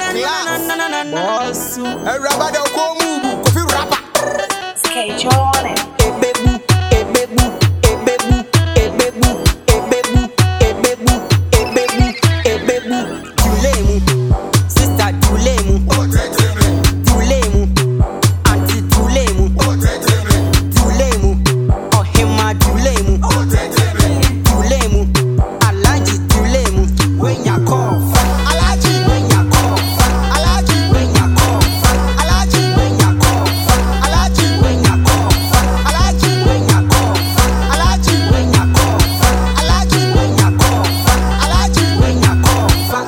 Boss, everybody go move, coffee rapper. Skate on it. Ebebu, ebebu, ebebu, ebebu, ebebu, ebebu, ebebu, ebebu. Dulemu, sister Dulemu, Dulemu, auntie Dulemu, Dulemu, Ohima Dulemu, Dulemu, Alaji Dulemu. When ya call, Alaji, when ya call, Alaji, when ya call, Alaji, when ya call, Alaji, when ya call, Alaji, when ya call, Alaji, when ya call, Alaji, when ya call, Alaji, when ya call.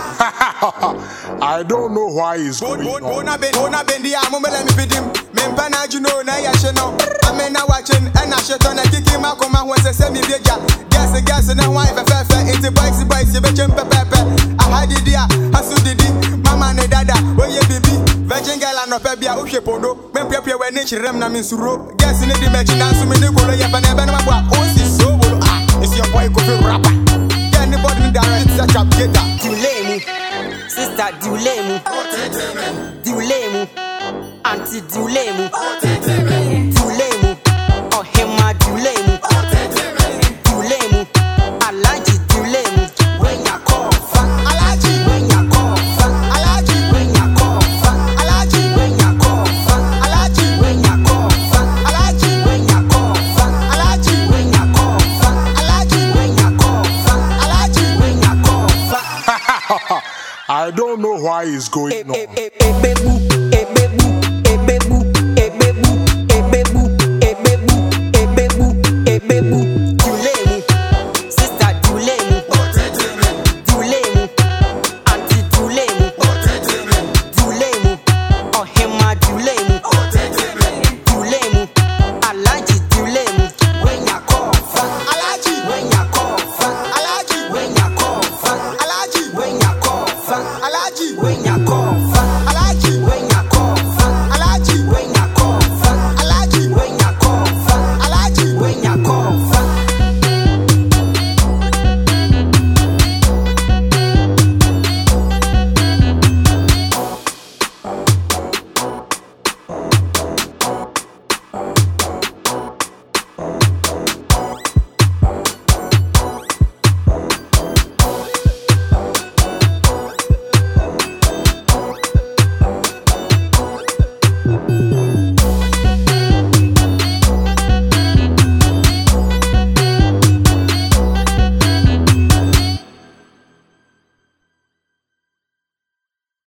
I don't know why he's going on. Bona bendi a mumele mi fidim. Mempana juno na ya sheno. Amena watching and I shit on a kiki makoma when se mi beja. Gas na wife fefe into bikes be chempe pepe. I had idea, asu didi. Mama ne dada, oye bibi. Virgin girl and no pebia o shepono. Men pepia we ni chirem na minsuro. Gas ni di mechi dance me ni kolo ye bana bana mabwa. O si so bolo ah. It's your boy Kofi rapper. Yeah, anybody in direct it's a trap gator. Dulemu, sister Dulemu, Dulemu, auntie Dulemu, Dulemu, Ohima Dulemu, Dulemu, Alaji Dulemu. When ya call, Alaji, when ya call, Alaji, when ya call, Alaji, when ya call, Alaji, when ya call, Alaji, when ya call, Alaji, when ya call, Alaji, when ya call, Alaji, when ya call. I don't know why he's going on. Ebebu, ebebu.